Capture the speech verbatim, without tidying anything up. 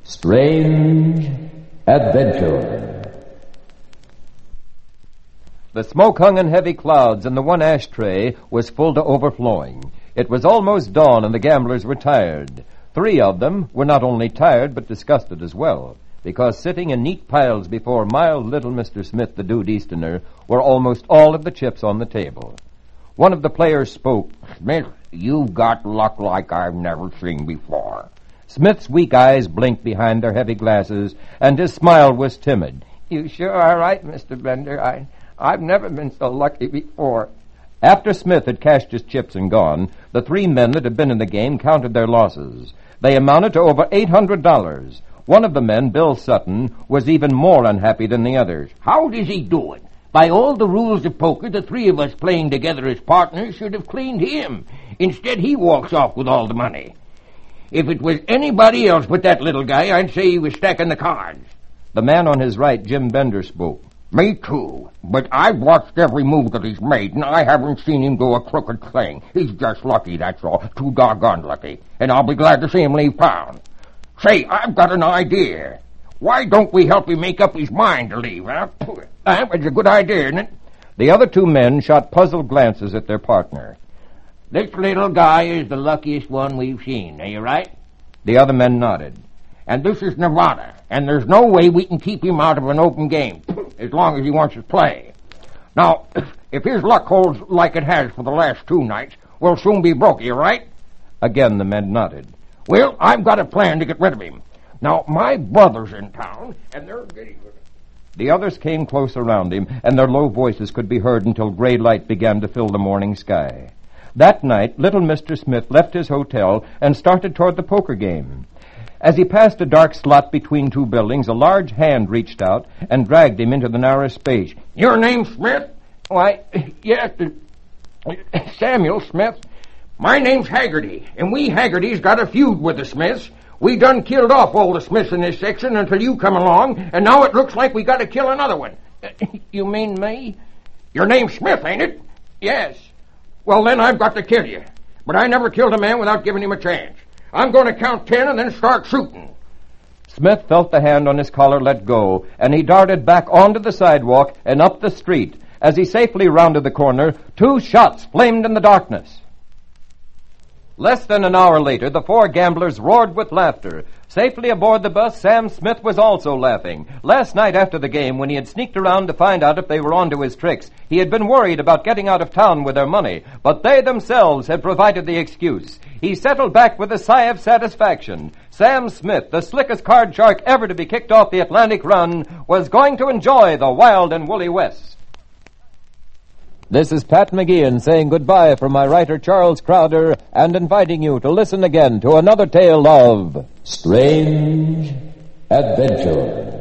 Strange Adventure. The smoke hung in heavy clouds, and the one ashtray was full to overflowing. It was almost dawn, and the gamblers were tired. Three of them were not only tired, but disgusted as well, because sitting in neat piles before mild little Mister Smith, the Dude Easterner, were almost all of the chips on the table. One of the players spoke. "Smith, you've got luck like I've never seen before." Smith's weak eyes blinked behind their heavy glasses, and his smile was timid. "You sure are right, Mister Bender. I, I've never been so lucky before." After Smith had cashed his chips and gone, the three men that had been in the game counted their losses. They amounted to over eight hundred dollars. One of the men, Bill Sutton, was even more unhappy than the others. "How does he do it? By all the rules of poker, the three of us playing together as partners should have cleaned him. Instead, he walks off with all the money. If it was anybody else but that little guy, I'd say he was stacking the cards." The man on his right, Jim Bender, spoke. "Me too, but I've watched every move that he's made, and I haven't seen him do a crooked thing. He's just lucky, that's all. Too doggone lucky. And I'll be glad to see him leave town. Say, I've got an idea. Why don't we help him make up his mind to leave, huh? That was a good idea, isn't it?" The other two men shot puzzled glances at their partner. "This little guy is the luckiest one we've seen, are you right?" The other men nodded. "And this is Nevada, and there's no way we can keep him out of an open game, as long as he wants to play. Now, if his luck holds like it has for the last two nights, we'll soon be broke, you right?" Again the men nodded. "Well, I've got a plan to get rid of him. Now, my brother's in town, and they're getting rid of him." The others came close around him, and their low voices could be heard until gray light began to fill the morning sky. That night, little Mister Smith left his hotel and started toward the poker game. As he passed a dark slot between two buildings, a large hand reached out and dragged him into the narrow space. "Your name Smith?" "Why, yes, Samuel Smith." "My name's Haggerty, and we Haggertys got a feud with the Smiths. We done killed off all the Smiths in this section until you come along, and now it looks like we got to kill another one." "You mean me?" "Your name's Smith, ain't it?" "Yes." "Well, then I've got to kill you. But I never killed a man without giving him a chance. I'm going to count ten and then start shooting." Smith felt the hand on his collar let go, and he darted back onto the sidewalk and up the street. As he safely rounded the corner, two shots flamed in the darkness. Less than an hour later, the four gamblers roared with laughter. Safely aboard the bus, Sam Smith was also laughing. Last night after the game, when he had sneaked around to find out if they were onto his tricks, he had been worried about getting out of town with their money, but they themselves had provided the excuse. He settled back with a sigh of satisfaction. Sam Smith, the slickest card shark ever to be kicked off the Atlantic run, was going to enjoy the wild and woolly West. This is Pat McGeehan saying goodbye from my writer Charles Crowder and inviting you to listen again to another tale of Strange Adventure.